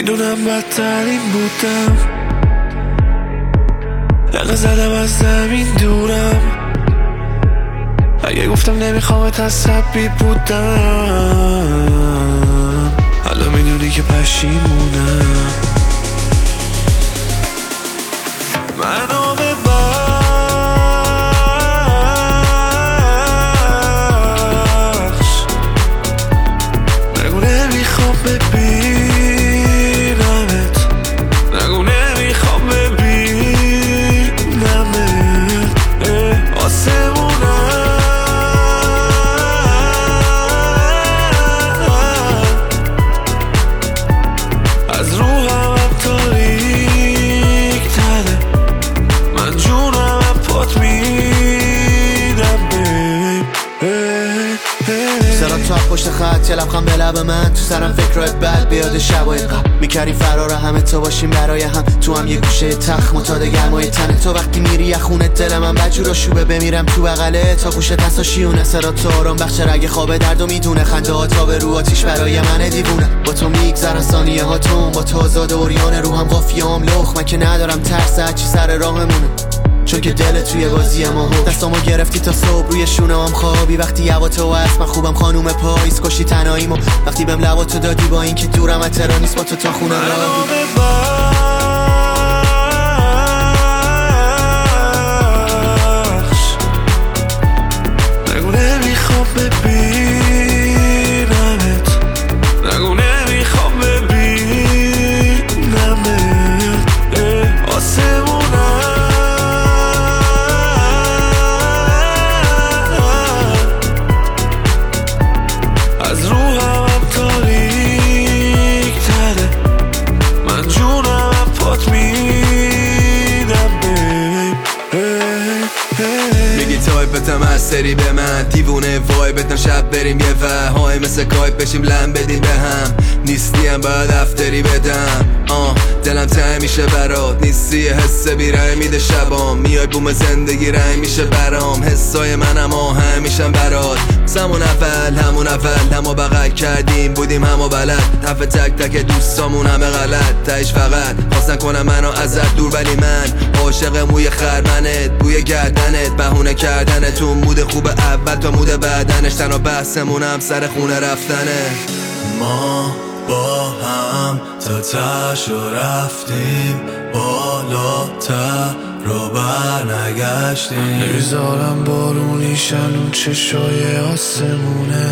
میدونم بدترین بودم، یقه زدم از زمین دورم. اگه گفتم نمیخوامت عصبی بودم، حالا میدونی که پشیمونم. منو ببخش، نگو نمیخوام ببینمت، نگو نمیخوام ببینمت. آسمونم از روحم تاریک تره، من جونم پات میدم سرم تو پشت خط، یه لبخند به لب من، تو سرم فکرات بد بیاد شبای قبل. میکردیم فرار همه تو باشیم برای هم، تو هم یه گوشه تخت متاد گرمای تنه. تو وقتی میری یه خونه دل من بجور و شوبه، بمیرم تو بغله تا گوشه تسا شیونه. سرات تو آرام بخش رگ خواب درد و میدونه، خنده ها تا به رو آتیش برای من دیوونه. با تو میگذرن ثانیه هاتون، با تو آزاد اوریان روحم قافیام لخ. من که ندارم ترس هرچی سر راهمونه، چون که دل توی بازی ما هو. دستامو گرفتی تا صبح روی شونه هم خوابی، وقتی هوا تو هست من خوبم خانوم پاییز. کشی تنهاییمو وقتی بهم لباتو دادی، با این که دورم از تهران نیست با تو تا خونه راهی. نگو نمیخوام ببینمت، نگو نمیخوام ببینمت. آسمونم از روحم تاریک تره، من جونم پات میدم میگی تایپتم از سری به من، دیوونه وایبتم شب بریم یه وهای مثل کایپ بشیم لم بدیم به هم. نیستیم باید افتری بدم، دلم تنگ میشه برات، نیستی حس بیرنگ میده شبام. میای بوم زندگی رنگ میشه برام، حسای منم آهنگ میشم برات. همون اول همو بغل کردیم، بودیم همو بلد. حرف تک تک دوستامون همه غلط، تایش فقط خواستن کنم منو ازت دور، ولی من عاشق موی خرمنت، بوی گردنت، بهونه کردنتون. مود خوب اول تا مود بعدنش، تنها بحثمونم سر خونه رفتنه. ما با هم تا تشو رفتیم، بالاتر رو برنگشتیم. نمیذارم بارونیشن اون چشای آسمونه،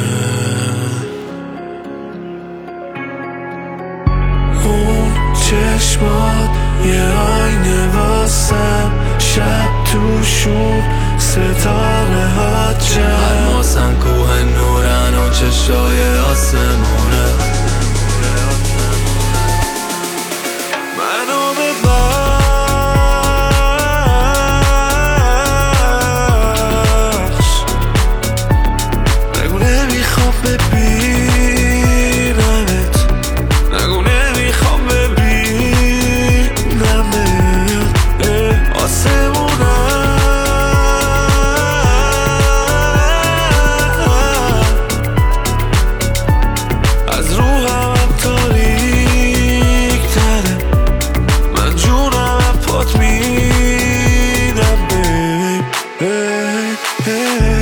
اون چشمات یه آینه واسم، شب توشون ستاره ها جمع. الماسن کوه نورن اون چشای آسمونه. منو ببخش، نگو نمیخوام ببینمت، نگو نمیخوام ببینمت. آسمونم از روحم تاریک تره، من جونم پات میدم